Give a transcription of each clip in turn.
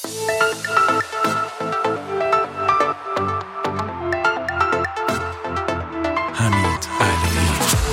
حمید علی.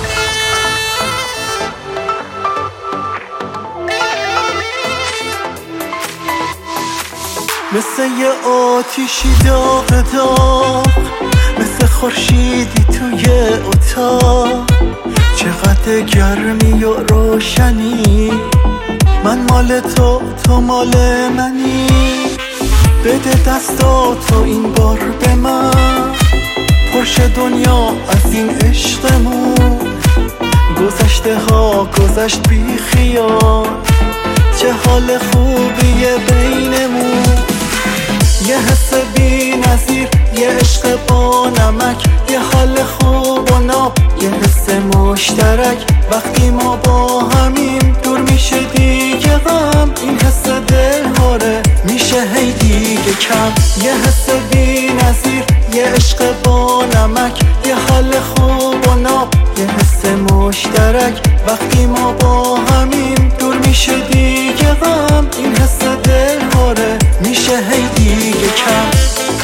مثل یه آتیشی داغ داغ، مثل خورشیدی توی اتاق، چقدر گرمی و روشنی، من مال تو، تو مال منی. بده دستاتو این بار به من، پرش دنیا از این عشقمون. گذشته ها گذشت بی خیال، چه حال خوبیه بینمون. یه حس بی نظیر، یه عشق با نمک، یه حال خوب و ناب، یه حس مشترک. وقتی ما با همیم دور میشه دیگه غم، این حس دلهاره میشه هی دیگه کم. یه حس بی نظیر، یه عشق با نمک، یه حال خوب و ناب، یه حس مشترک. وقتی ما با همیم دور میشه دیگه غم، این حس دلهاره میشه هی دیگه کم.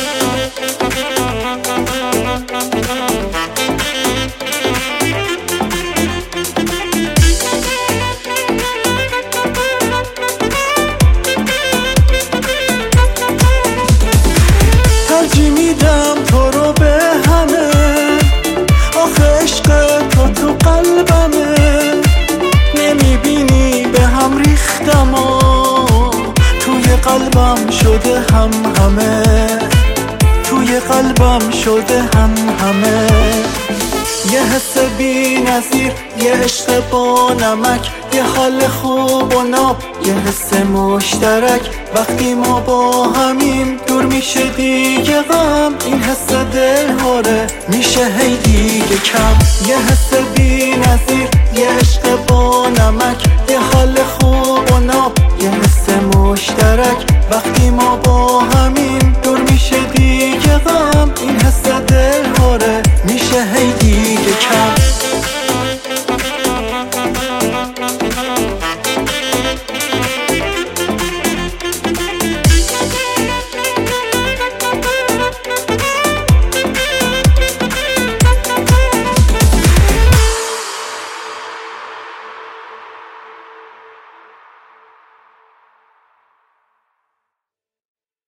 ترجیح میدم تو رو به همه، آخه عشق تو قلبمه. نمیبینی به هم ریختم توی قلبم شده هم همه، توی قلبم شده هم همه. یه حس بی نظیر، یه عشق با نمک، یه حال خوب و ناب، یه حس مشترک. وقتی ما با همیم دور میشه دیگه غم، این حس دلهاره میشه هی دیگه کم. یه حس بی نظیر، یه عشق با نمک، یه حال خوب و ناب، یه حس مشترک. وقتی ما با همیم دور میشه دیگه غم، این حس دلهاره میشه هی دیگه کم.